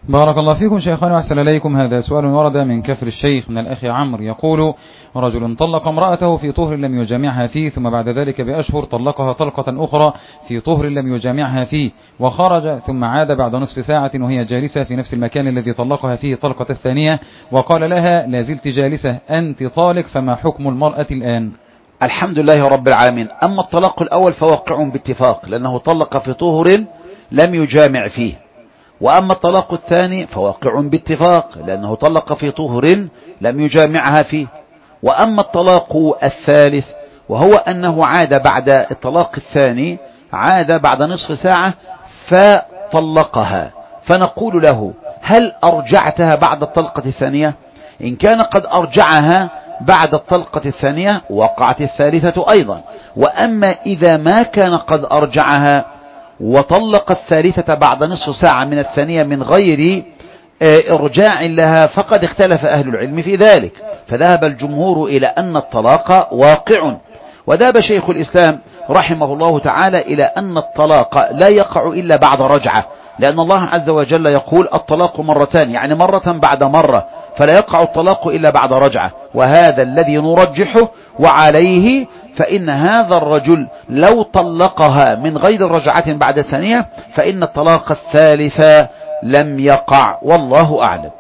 بارك الله فيكم شيخنا وأحسن إليكم. هذا سؤال ورد من كفر الشيخ من الأخ عمرو يقول: رجل طلق امرأته في طهر لم يجامعها فيه، ثم بعد ذلك بأشهر طلقها طلقة أخرى في طهر لم يجامعها فيه، وخرج ثم عاد بعد نصف ساعة وهي جالسة في نفس المكان الذي طلقها فيه طلقة الثانية، وقال لها: لا زلت جالسة أنت طالق، فما حكم المرأة الآن؟ الحمد لله رب العالمين. أما الطلاق الأول فوقع باتفاق، لأنه طلق في طهر لم يجامع فيه. وأما الطلاق الثاني فواقع باتفاق، لأنه طلق في طهر لم يجامعها فيه. وأما الطلاق الثالث وهو أنه عاد بعد الطلاق الثاني، عاد بعد نصف ساعة فطلقها، فنقول له: هل أرجعتها بعد الطلقة الثانية؟ إن كان قد أرجعها بعد الطلقة الثانية وقعت الثالثة أيضا. وأما إذا ما كان قد أرجعها وطلق الثالثة بعد نصف ساعة من الثانية من غير إرجاع لها، فقد اختلف أهل العلم في ذلك، فذهب الجمهور إلى أن الطلاق واقع، وذهب شيخ الإسلام رحمه الله تعالى إلى أن الطلاق لا يقع إلا بعد رجعة، لأن الله عز وجل يقول: الطلاق مرتان، يعني مرة بعد مرة، فلا يقع الطلاق إلا بعد رجعة. وهذا الذي نرجحه، وعليه فإن هذا الرجل لو طلقها من غير رجعة بعد الثانية فإن الطلاق الثالث لم يقع، والله أعلم.